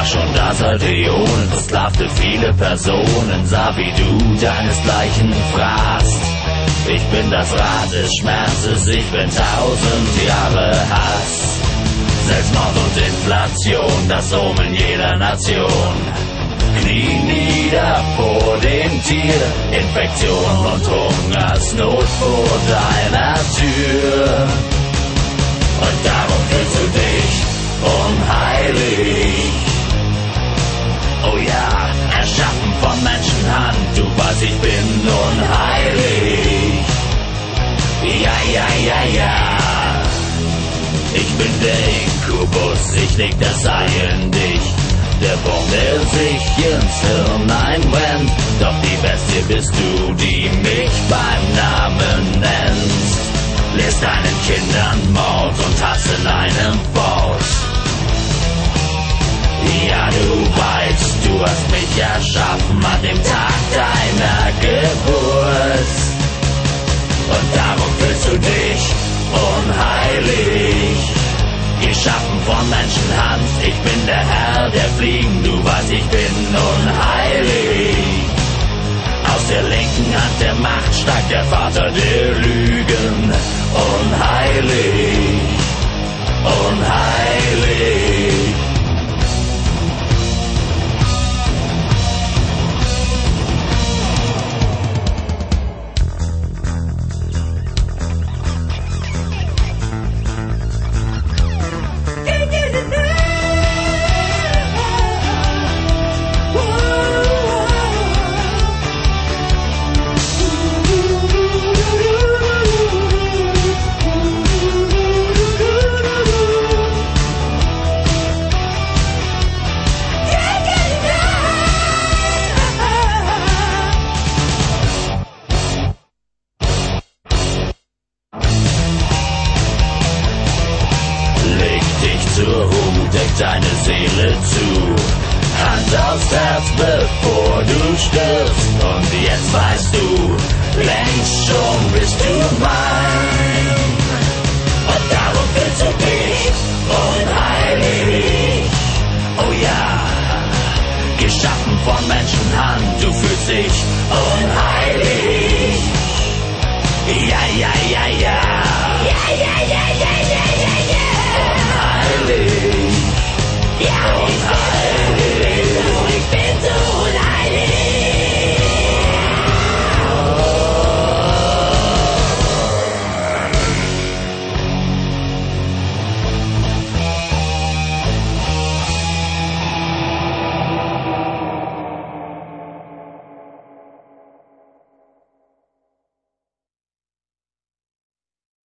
war schon da seit Äonen, versklavte viele Personen, sah wie du deinesgleichen fraßt. Ich bin das Rad des Schmerzes, ich bin 1000 Jahre Hass. Selbstmord und Inflation, das Omen jeder Nation. Knie nieder vor dem Tier, Infektion und Hungersnot vor deiner Tür. Und darum fühlst du dich unheilig. Oh ja, erschaffen von Menschenhand, du weißt, ich bin unheilig. Ja, ja, ja, ja. Ich bin der Inkubus, ich leg das Ei in dich. Der Wurm, der sich ins Hirn einbrennt. Doch die Bestie bist du, die mich beim Namen nennst. Lässt deinen Kindern Mord und Hass in einem Wort. Ja, du weißt, du hast mich erschaffen an dem Tag deiner Geburt. Und darum fühlst du dich unheilig. Geschaffen von Menschenhand, ich bin der Herr der Fliegen, du weißt, ich bin unheilig. Aus der linken Hand der Macht steigt der Vater der Lügen. Unheilig, unheilig. Deck deine Seele zu, Hand aufs Herz, bevor du stirbst. Und jetzt weißt du, längst schon bist du mein.